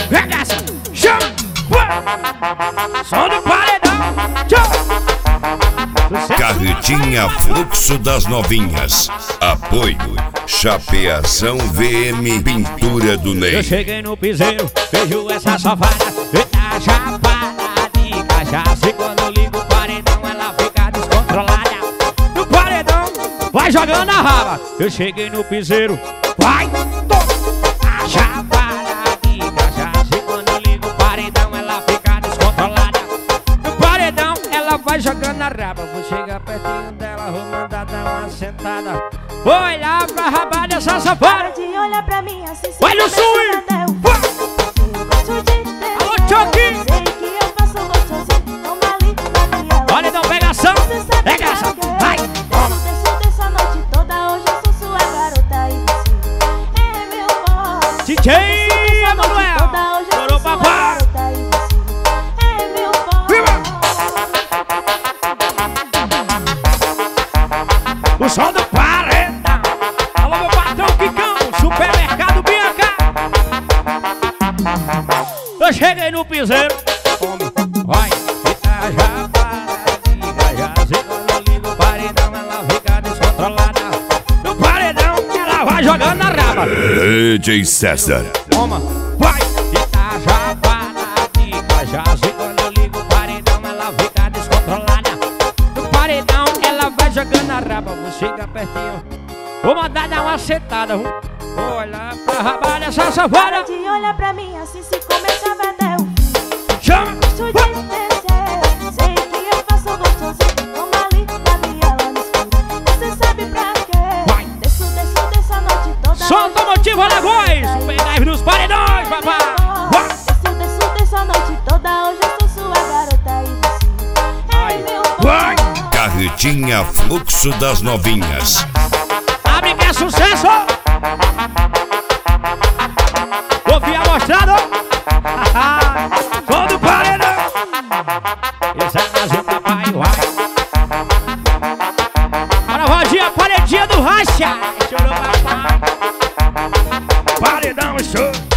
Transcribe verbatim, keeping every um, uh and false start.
regaça, chama, som do paredão, tchau. Carretinha Fluxo das Novinhas. Apoio Chapeação V M Pintura do Ney. Eu cheguei no piseiro, vejo essa safada, eita chapada de cachaça. E quando eu ligo o paredão, ela fica descontrolada. No paredão, vai jogando a raba. Eu cheguei no piseiro, vai, toma, a chapada de cachaça. E quando eu ligo o paredão, ela fica descontrolada. No paredão, ela vai jogando a raba. Vou chegar pertinho dela, vou mandar dar uma sentada. Vou olhar pra raba dessa safada. De olhar pra mim assim, olha o swing! Alô, Choque! Sei que eu faço gostosinho, toma ali, Gabriela. Olha, então, pegação! Pegação! Vai! Toma! Deixa dessa noite toda, hoje eu sou sua garota. E você é meu boy. D J Emanuel! Chorou, papai! É meu boy. O som do paredão! Alô, meu patrão Quicão! Supermercado Bianca! Eu cheguei no piseiro, homem, vai, fica já para de gajas. E quando eu ligo o paredão, ela fica descontrolada. No paredão, ela vai jogando na raba. D J César. Toma, vai, fica já para de gajas. E quando eu ligo o paredão, ela fica descontrolada. No paredão, ela vai jogando na raba. Vou chegar pertinho, vou mandar dar uma sentada. Vou olhar pra raba dessa safada. De olhar pra mim assim, se começar vai ter um Chama! gosto de descer. Sei que eu faço gostosinho, toma ali, Gabriela no escuro. Você sabe pra quê? Vai. Desço, desço dessa noite toda. Solta o motivo, Alagoas! O pendrive nos paredões, papai! Vai. Desço, desço dessa noite toda, hoje eu sou sua garota. E você Ai. é meu Vai. boy. Carretinha Fluxo das Novinhas. Abre que é sucesso! Ouvi amostrado! Som do paredão! Esse é mais um papai, vai! Bora, Rodinha, paredinha do racha! Chorou, papai! Paredão, show!